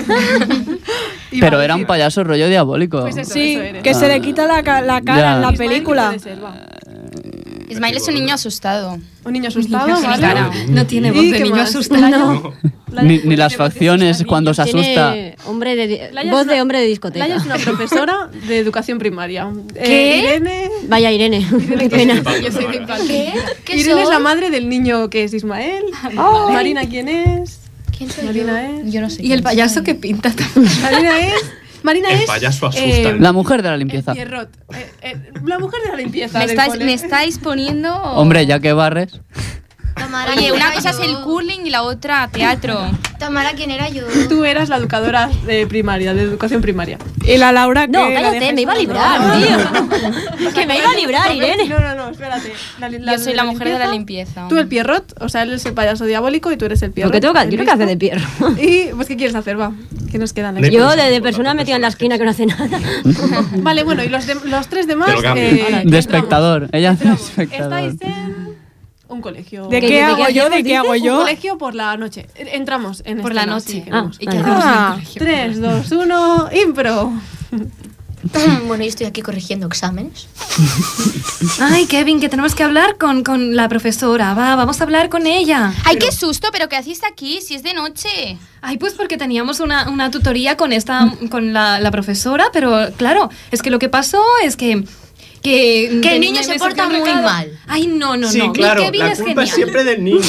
Iba Pero a era un decir- payaso rollo diabólico. Pues eso, Sí, eso eres. que se le quita la, ca- la cara Ya. en la Ismael, película. ¿qué puede ser? Va. Ismael es un niño asustado. Un niño asustado, Tiene ¿vale? cara. No tiene ¿Y voz de qué niño más? asustado. Laia- Laia- Ni, ni las facciones cuando se asusta. Tiene hombre de di- Laia voz es una- de hombre de discoteca. Laia es una profesora de educación primaria. ¿Qué? Eh, Irene... Vaya, Irene. Qué pena. Yo soy de infantil. ¿Qué? ¿Qué Irene es soy? la madre del niño que es Ismael. Marina, ¿quién es? ¿Quién soy Marina yo? es... Yo no sé. Y quién el payaso soy. que pinta también. Marina es... Marina El es... payaso asusta. eh, La mujer de la limpieza. el Pierrot. Eh, eh, la mujer de la limpieza Me del estáis, cole. me estáis poniendo... Hombre, ya que barres. Tamara, Oye, ¿quién una era cosa es yo? el curling y la otra teatro. Tamara, ¿quién era yo? Tú eras la educadora de primaria, de educación primaria. Y la Laura que No, la cállate, dejáis me iba a con- librar, tío. Que me iba a librar, Irene. No, no, no, espérate. La- la- Yo soy la mujer de la limpieza. Tú el Pierrot, o sea, él es el payaso diabólico y tú eres el Pierrot. Porque tengo que, el yo tengo que hacer de listo. pierro. Y, pues, ¿qué quieres hacer? Va, ¿qué nos quedan? No hay Yo problema. de, de persona metida en la esquina que no hace nada. Vale, bueno, y los, de- los tres demás... Te lo cambio. eh, De entramos. espectador. Ella hace de Entramos. espectador. Estáis en un colegio. ¿De ¿Qué- qué de hago qué yo? hacemos, ¿De qué hago Un yo? colegio por la noche. Entramos en Por la escena, noche. sí, queremos. ¿Y qué Ah, hacemos en Ah. el colegio? tres, dos, uno, impro. Bueno, yo estoy aquí corrigiendo exámenes. Ay, Kevin, que tenemos que hablar con, con la profesora. Va, vamos a hablar con ella. Ay, qué susto, pero ¿qué hacéis aquí si es de noche? Ay, pues porque teníamos una, una tutoría con esta, con la, la profesora, pero claro, es que lo que pasó es que... Que, Que el me- niño me se surgió porta un muy recado. mal. Ay, no, no, Sí, no. Mi claro, Kevin la es culpa genial. es siempre del niño.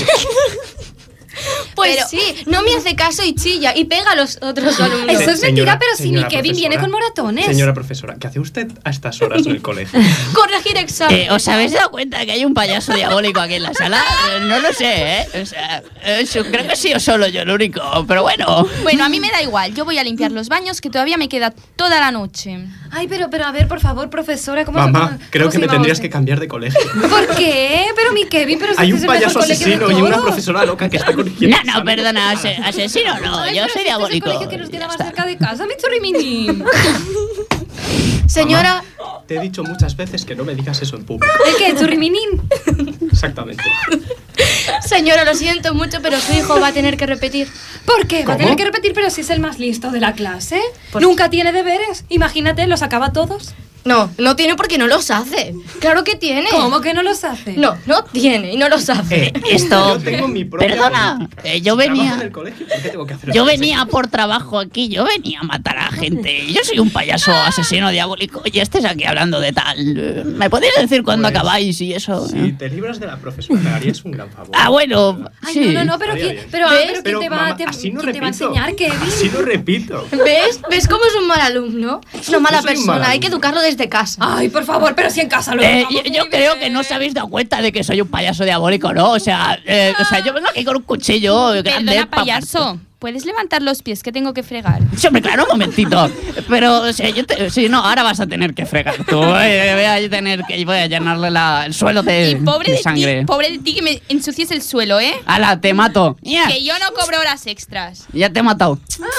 Pues Pero- sí, no me hace caso y chilla y pega a los otros alumnos. Eso es Señora- mentira, pero si mi señora Kevin viene profesora, con moratones. Señora profesora, ¿qué hace usted a estas horas en el colegio? Corregir exámenes. Eh, ¿Os habéis dado cuenta que hay un payaso diabólico aquí en la sala? Eh, No lo sé, ¿eh? O sea, eh, yo creo que he sido solo yo el único, pero bueno. Bueno, a mí me da igual. Yo voy a limpiar los baños que todavía me queda toda la noche. Ay, pero, pero a ver, por favor, profesora, ¿cómo Mamá, cómo- creo cómo que se me llama tendrías usted? que cambiar de colegio. ¿Por qué? Pero mi Kevin, pero si Hay este un es el mejor payaso colegio de asesino y una todos. profesora loca que está corrigiendo. No, no, perdona, ase- asesino no, Ay, yo pero soy si este diabólico. es el colegio que nos queda más cerca de casa, mi chorrimini. Señora, te he dicho muchas veces que no me digas eso en público. ¿El qué, churriminín? Exactamente. Señora, lo siento mucho, pero su hijo va a tener que repetir. ¿Por qué? ¿Va a ¿Cómo? tener que repetir, pero si es el más listo de la clase? Pues- Nunca tiene deberes. Imagínate, los acaba todos. No, no tiene porque no los hace. Claro que tiene. ¿Cómo que no los hace? No, no tiene y no los hace. Eh, esto... Yo tengo mi propia Perdona, política. eh, yo Si trabajo venía... en el colegio, ¿por qué tengo que hacer Yo otra cosa? venía por trabajo aquí, yo venía a matar a gente. Yo soy un payaso asesino diabólico y estés aquí hablando de tal. ¿Me podéis decir cuándo Pues, acabáis y eso? Si te libras de la profesora, me harías un gran favor. Ah, bueno, Ay, sí. no, no, no, pero, Estaría ¿quién, bien. pero, ah, ¿Ves? pero ¿quién Pero, te va, mamá, te, así no ¿quién te va a repito. enseñar, Kevin? Así no repito. ¿Ves? ¿Ves cómo es un mal alumno? Es una mala Yo soy un persona, mal hay que alumno. educarlo desde casa. Ay, por favor, pero si en casa lo Eh, educamos yo yo muy creo bien. que no os habéis dado cuenta de que soy un payaso diabólico, ¿no? O sea, eh, o sea yo vengo aquí con un cuchillo grande. Perdona, pa' payaso. ¿Puedes levantar los pies que tengo que fregar? Sí, hombre, claro, un momentito. Pero, o sea, yo te, sí, no, ahora vas a tener que fregar tú. eh, Voy a tener que voy a llenarle la, el suelo de, Y pobre de de sangre. ti, pobre de ti que me ensucies el suelo, ¿eh? ¡Hala, te mato! Ya, Que yo no cobro horas extras. ya te he matado.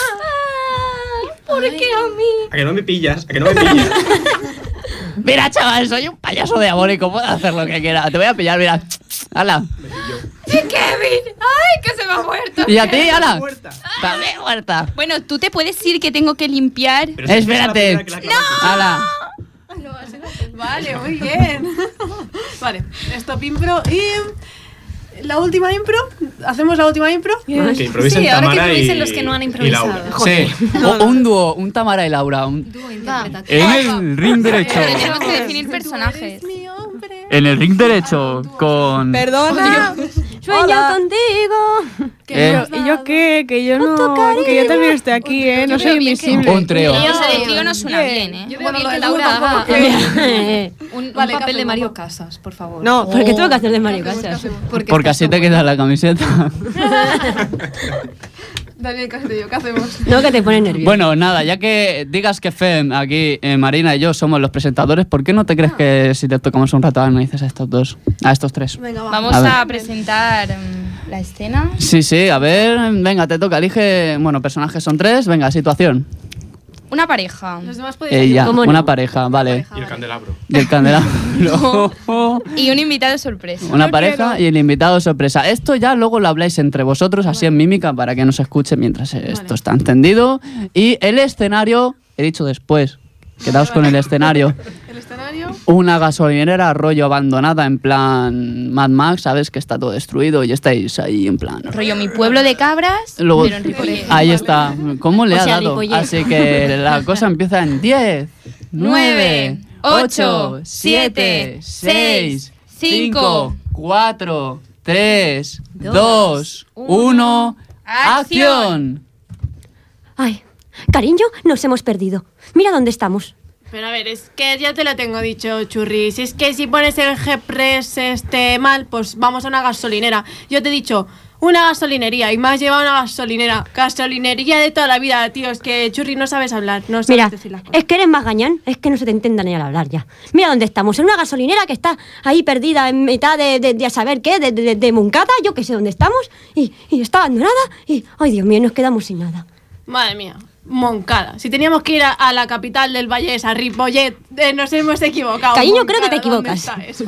¿Por qué a mí? A que no me pillas, a que no me pillas. Mira, chaval, soy un payaso diabólico, puedo hacer lo que quiera. Te voy a pillar, mira. ¡Hala! ¡Y Kevin! ¡Ay, que se me ha muerto! ¿Y a ti, hala? Muerta. También muerta. Bueno, tú te puedes ir que tengo que limpiar. Pero si es la Espérate. primera que la clavaste. ¡Hala! Vale, muy bien. Vale, stop impro y la última impro. ¿Hacemos la última impro? Que improvisen Sí, ahora que Tamara improvisen y- los que no han y improvisado. Laura. Sí, o- un dúo, un Tamara y Laura. un- Dúo interpretativo. En el ring derecho. Pero tenemos que definir personajes. Mi hombre. En el ring derecho con... Perdona. Sueño Hola. contigo. Que Eh. yo- ¿Y yo qué? Que yo no. Que yo también estoy aquí, ¿eh? No Yo soy veo bien que- invisible. Un trío. Y esa de trío no suena bien, ¿eh? Yo veo Bueno, bien lo que del Laura dúo haga tampoco. un, un Vale, ¿qué papel de hacemos? Mario Casas, por favor. No. ¿Por qué tengo que hacer de Mario Casas? Porque, Porque así te queda la camiseta. Daniel Castillo, ¿qué hacemos? No, que te pones nervioso. Bueno, nada, ya que digas que Fem, aquí eh, Marina y yo somos los presentadores, ¿por qué no te crees que si te tocamos un rato analizas a estos dos? A estos tres. Venga, va. Vamos A ver. a, presentar mm, la escena. Sí, sí, a ver, venga, te toca, elige. Bueno, personajes son tres, venga, situación. Una pareja. Los demás podéis Ella, ¿Cómo una no? pareja, vale. Y el candelabro. Y el candelabro. Y un invitado sorpresa. Una pareja y el invitado sorpresa. Esto ya luego lo habláis entre vosotros, así en mímica, para que no se escuche mientras esto está entendido. Y el escenario, he dicho después, quedaos con el escenario. El escenario. Una gasolinera rollo abandonada, en plan Mad Max, ¿sabes? Que está todo destruido y estáis ahí en plan... Rollo mi pueblo de cabras, Luego, pero en Ripollet. ahí está. ¿Cómo le O ha sea, dado? Ripollet. Así que la cosa empieza en diez, nueve, ocho, siete, seis, cinco, cuatro, tres, dos, uno, ¡acción! Ay, cariño, nos hemos perdido. Mira dónde estamos. Pero a ver, es que ya te lo tengo dicho, Churri. Si es que si pones el G-Press este mal, pues vamos a una gasolinera. Yo te he dicho, una gasolinería, y me has llevado a una gasolinera. Gasolinería de toda la vida, tío. Es que, Churri, no sabes hablar, no sabes Mira, decir las cosas. es que eres más gañán, es que no se te entienda ni al hablar ya. Mira dónde estamos, en una gasolinera que está ahí perdida en mitad de, de, de a saber qué, de, de, de Moncada, yo que sé dónde estamos, y, y está abandonada, y, ay Dios mío, nos quedamos sin nada. Madre mía, Moncada. Si teníamos que ir a, a la capital del Vallés, a Ripollet, eh, nos hemos equivocado. Cariño, creo que te Moncada, ¿dónde equivocas. está eso?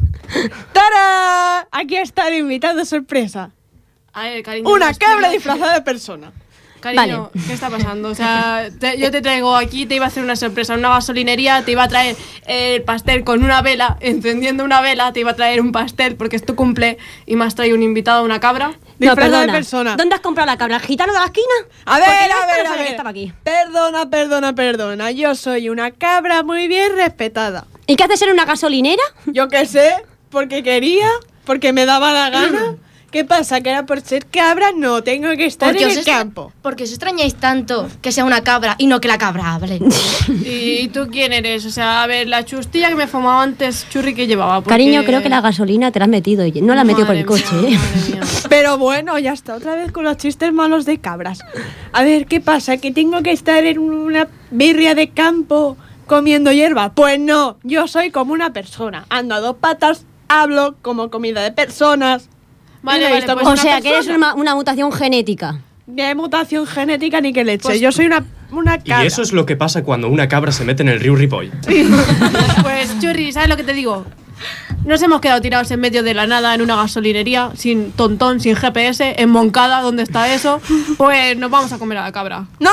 ¡Tara! Aquí está el invitado sorpresa. A ver, cariño. Una nos cabra explica- disfrazada de persona. Cariño, ¿qué está pasando? O sea, te- yo te traigo aquí, te iba a hacer una sorpresa en una gasolinería, te iba a traer el pastel con una vela, encendiendo una vela, te iba a traer un pastel porque es tu cumple y me has traído un invitado, una cabra. No, Disfrazada de perdona. persona. ¿Dónde has comprado la cabra? ¿El gitano de la esquina? A ver, Porque yo a esto ver, no a sabía que ver. estaba aquí. Perdona, perdona, perdona. Yo soy una cabra muy bien respetada. ¿Y qué haces en una gasolinera? Yo qué sé, porque quería, porque me daba la gana. ¿Qué pasa? Que ahora por ser cabra no tengo que estar Porque en os el extra- campo. Porque os extrañáis tanto que sea una cabra y no que la cabra hable. ¿Y tú quién eres? O sea, a ver, la chustilla que me fumaba antes, Churri, que llevaba. Porque- Cariño, creo que la gasolina te la has metido, y no la has metido por el Madre coche, mía, ¿eh? madre mía. Pero bueno, ya está, otra vez con los chistes malos de cabras. A ver, ¿qué pasa? ¿Que tengo que estar en una birria de campo comiendo hierba? Pues no, yo soy como una persona. Ando a dos patas, hablo como comida de personas. Vale, Y me he vale, visto pues como O una sea, que eres persona. una, una mutación genética. ni hay mutación genética ni que leche. Pues- Yo soy una, una cabra. Y eso es lo que pasa cuando una cabra se mete en el río Ripoll. Pues, Churri, ¿sabes lo que te digo? Nos hemos quedado tirados en medio de la nada en una gasolinería, sin tontón, sin G P S, en Moncada, ¿dónde está eso? Pues nos vamos a comer a la cabra. ¡No!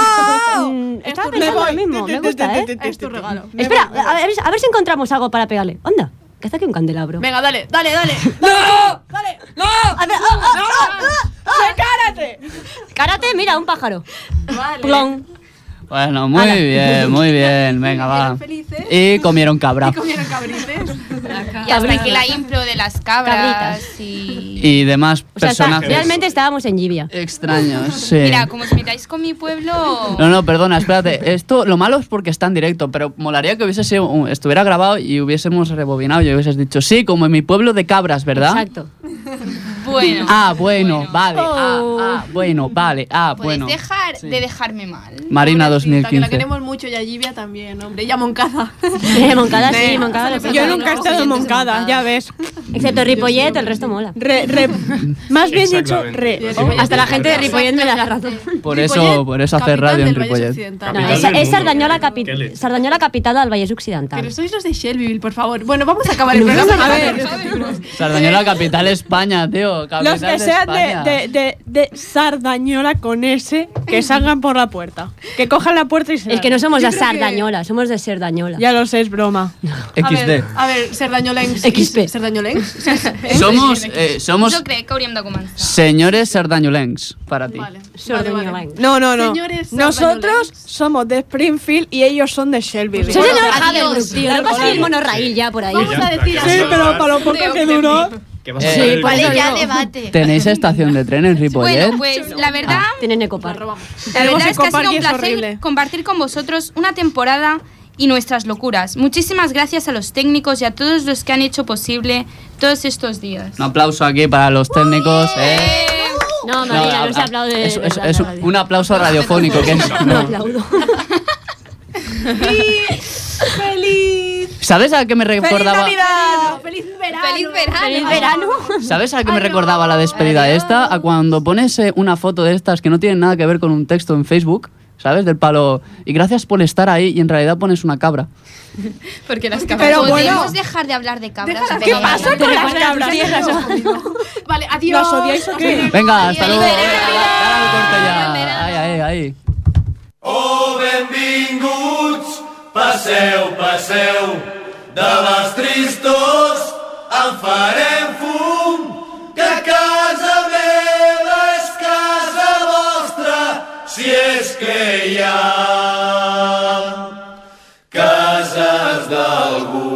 Estaba pensando lo mismo, me gusta, ¿eh? Es tu regalo. Espera, a ver, a ver si encontramos algo para pegarle. Onda, que hace aquí un candelabro. Venga, dale, dale, dale. ¡No! ¡Dale! ¡No! A ver, ah, ah, ah, ah, ¡Se cárate! Cárate, mira, un pájaro. Vale. Plon. Bueno, muy Ala. bien, muy bien. Venga, va. felices. Y comieron cabra. Y comieron cabrites. Y hasta aquí la impro de las cabras y... Y demás O sea, está- personajes realmente estábamos en Jibia. extraños. Sí. Mira, como os metáis con mi pueblo... No, no, perdona, espérate. Esto, lo malo es porque está en directo, pero molaría que hubiese sido, un- estuviera grabado y hubiésemos rebobinado y hubieses dicho, sí, como en mi pueblo de cabras, ¿verdad? Exacto. Bueno. Ah, bueno, vale. Ah, Oh. ah, bueno, vale. Ah, Podéis bueno. dejar de dejarme mal. Marina dos mil Que la quince. queremos mucho y a Jibia también, hombre. Y a Moncada. Eh, Moncada sí, Moncada le Yo nunca he estado en Moncada, ya ves. Excepto Ripollet, el resto mola. Re, re, más bien dicho, Exactamente. re. Hasta la gente de Ripollet me da la razón. Por eso, por eso hace radio en Ripollet. No, es, es Sardañola, capi- Sardañola capital del Vallès Occidental. Pero sois los de Shelbyville, por favor. Bueno, vamos a acabar el programa. A ver. Sardañola capital España, tío. Capital Los que de sean España. de, de, de, de Sardañola con S, que salgan por la puerta. Que cojan la puerta y se Es que no somos Yo de creo que- Sardañola, somos de Serdañola. Ya lo sé, es broma. A ver, a ver, Serdañolencs. X P. Serdañolencs. Somos, eh, somos Jo crec que hauríem de començar. señores sardañolencs para ti. Sardañolencs. No, no, no. Señores Nosotros somos de Springfield y ellos son de Shelbyville. Soy Bueno, señor adiós. Haverbrook, tío. No pasa el monorraíl ya por ahí. Vamos a decir Sí, pero para lo poco que duró. ¿Qué vas a Eh, hacer? Vale, ya debate. ¿Tenéis estación de tren en Ripollet? Bueno, pues la verdad, Tienen Ecopar. la Tenemos verdad es que ha Ecopar sido y un es placer horrible. compartir con vosotros una temporada y nuestras locuras. Muchísimas gracias a los técnicos y a todos los que han hecho posible todos estos días. Un aplauso aquí para los técnicos. eh. No, Marina, no, se aplaude. Es, de es- verdad es en la radio. un aplauso radiofónico. Que es, No no. aplaudo. ¡Feliz! ¿Sabes a qué me ¡Feliz recordaba? Navidad! ¡Feliz verano! ¡Feliz verano! Feliz verano. ¿Sabes a qué me recordaba la despedida esta? A cuando pones eh, una foto de estas que no tienen nada que ver con un texto en Facebook, ¿sabes? Del palo. Y gracias por estar ahí y en realidad pones una cabra. Porque las cabras... Pero ¿Podemos bueno. dejar de hablar de cabras? Déjala, ¿Qué Venga, pasa con las cabras? Vale, adiós. ¿Los odiáis o qué? Venga, hasta luego. Feliz Dale al corte ya. Ahí, ahí, ahí. Oh, benvinguts, passeu, passeu, de les tristos en farem fum, que casa meva és casa vostra, si és que hi ha cases d'algú.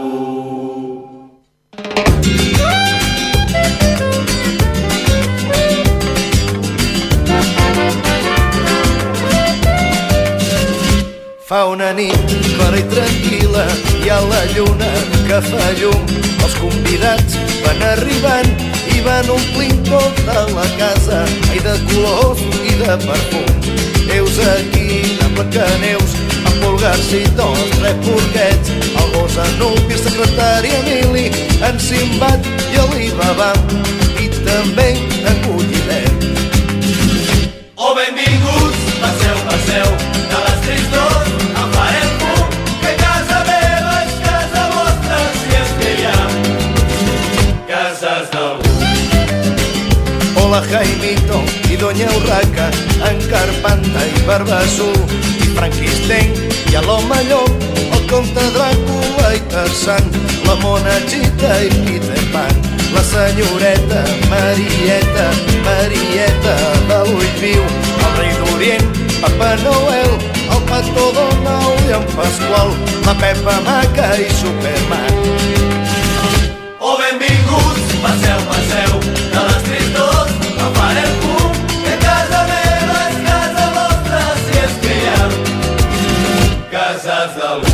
Fa una nit clara i tranquil·la, hi ha la lluna que fa llum. Els convidats van arribant i van omplint tota la casa, ai, de colors i de perfums. Heus aquí, de Blancaneus, amb Polgars i tots, tres porquets, el gos Anubi, el secretari Emili, en Simbat i l'Ibabà, i també en Bullidet. Oh, benvinguts, passeu, passeu, de les tristos en farem fum, que casa meva és casa vostra, si és que hi ha cases d'algú. Hola, Jaimito i Doña Urraca, en Carpanta i Barbassú, i Franquisteny i a l'home llop, el comte Dràcula i Tarzan, la Monachita i Peter Pan, la senyoreta Marieta, Marieta de l'Ull Viu, el rei d'Orient, Papa Noel, el Pato Donald i en Pasqual, la Pepa Maca i Superman. Oh, benvinguts, passeu, passeu, de les tristos, en farem fum, que casa meva és casa vostra, si és que hi ha cases d'algú.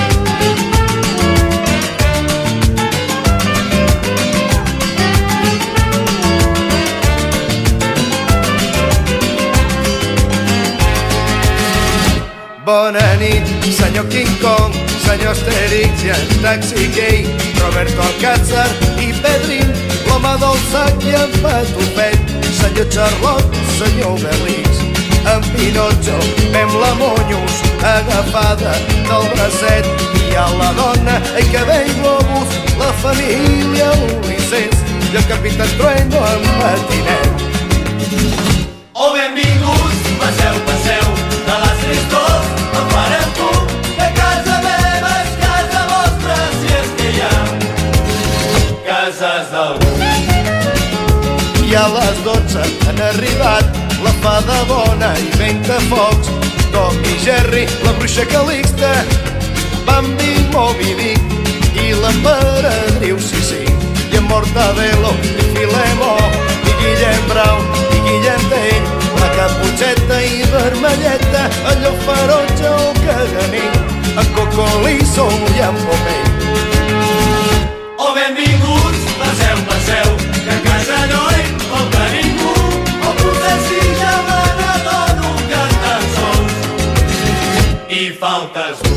Bona nit, senyor King Kong, senyor Asterix i en Taxi Gay, Roberto Alcázar i Pedrin, l'home del sac i en Patufet, senyor Charlot, senyor Belix, en Pinotxo, fem la Monyos agafada del bracet i a la dona, ai que vell globus, la família Ulisses i el capità Trueno en patinet. Oh, benvinguts, passeu, passeu, de les tristors en farem tu, que casa meva és casa vostra, si és que hi ha cases d'algú. I a les dotze han arribat la fada bona i Ventafocs, Tom i Jerry, la bruixa Calixta, Bambi, Moby Dick i l'emperadriu Sissi, i en Mortadelo i Filemó, i Guillem Brown i Guillem Tell, la Caputxeta i Vermelleta, el Llop Ferotge o Caganí, en Cocolizo i en Popeye. Oh, benvinguts, passeu, passeu, que a casa no hi falta ningú. Oh, potser sí, ja me n'adono que tan sols hi faltes tu.